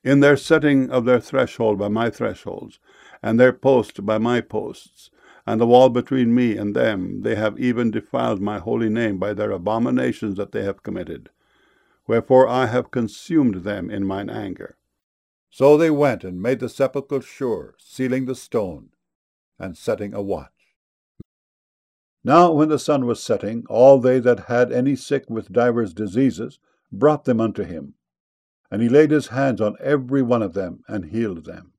In their setting of their threshold by my thresholds, and their post by my posts, and the wall between me and them, they have even defiled my holy name by their abominations that they have committed. Wherefore I have consumed them in mine anger. So they went and made the sepulchre sure, sealing the stone, and setting a watch. Now when the sun was setting, all they that had any sick with divers diseases brought them unto him. And he laid his hands on every one of them, and healed them.